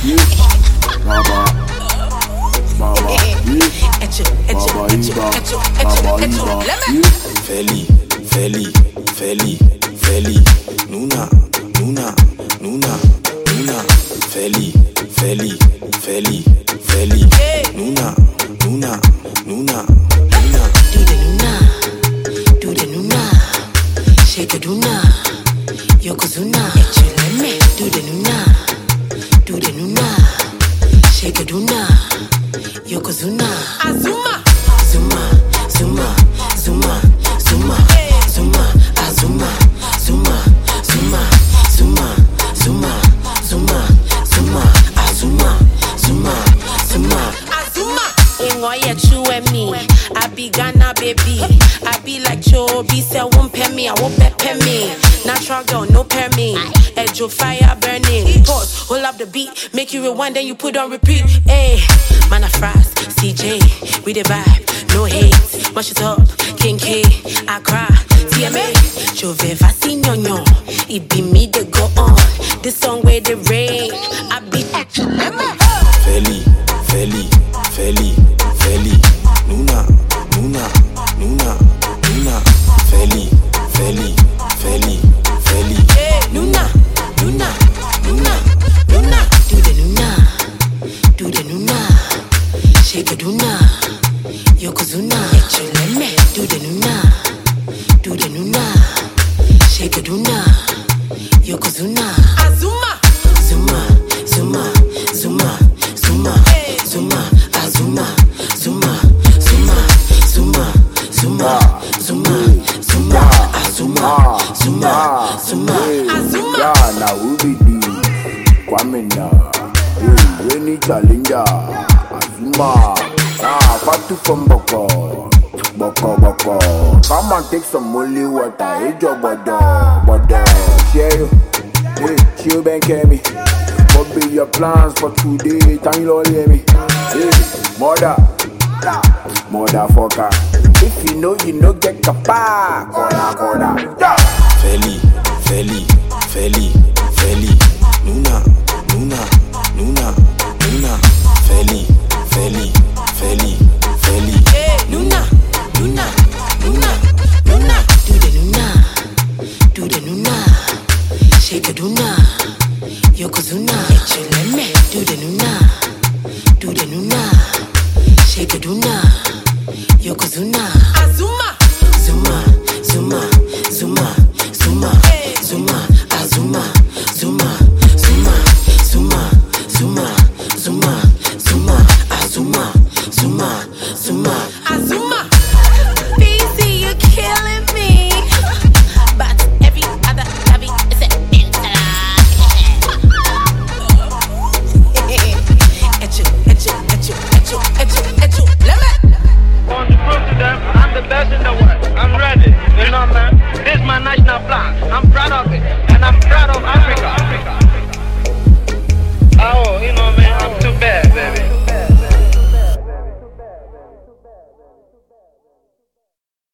Baba, Baba, Feli, Feli, Feli, Feli, Nuna, Nuna, Nuna, Nuna, Feli, Feli, Feli, Feli, Nuna, Nuna, Nuna, Nuna. Do the Nuna, do the Nuna, shake a Duna, Yokozuna, do the Nuna, do the Nuna, shake a Duna, Yokozuna, Azuma, Zuma, Zuma, Zuma, Zuma, Zuma, Azuma, Zuma, Zuma, Zuma, Zuma, Zuma, Zuma, Azuma, Zuma, Zuma, Azuma. In what you and me, I be Ghana baby. I be like Chobi, say won't pay me, I won't pay me. Natural girl, no pay me. Edge of fire burning. Pause, hold up the beat, make you rewind, then you put on repeat. Hey, man a frost, CJ, we the vibe, no hate. Mash it up, King K, I cry. TMA, Jove Vacignonyo, it be me that go on. This song where the rain, I be Feli, Feli, Feli, Feli, Nuna, Nuna, Nuna, Nuna, Feli, Feli, Feli, Feli, Nuna, Nuna, Nuna, Nuna. Do the Nuna, do the Nuna, shake a Duna, Yokozuna, do the Nuna, do the Nuna, shake a Duna, Yokozuna, Azuma, Zuma, Zuma, Zuma, Zuma, Zuma, Azuma, Zuma, Zuma, Zuma, Zuma, Zuma, Zuma, Azuma, Zuma, Zuma, Azuma. yeah, now who be the Kwame na, hey, any challenger, Azuma, Fatu from Boko, come and take some holy water, hey, your body, share you, hey, chill bank me. What be your plans for today? Tell you all hear me. Hey, mother fucker. If you know get kapa. Corner. Yeah. Feli, Feli, Feli, Feli, Nuna, Nuna, Nuna, Nuna, Feli, Feli, Feli, Feli, Nuna, Nuna, Nuna, Nuna. Do the Nuna, do the Nuna, shake a Duna, Yokozuna, do the Nuna, do the Nuna, shake a Duna, Yokozuna, Azuma, Zuma, Zuma, Zuma.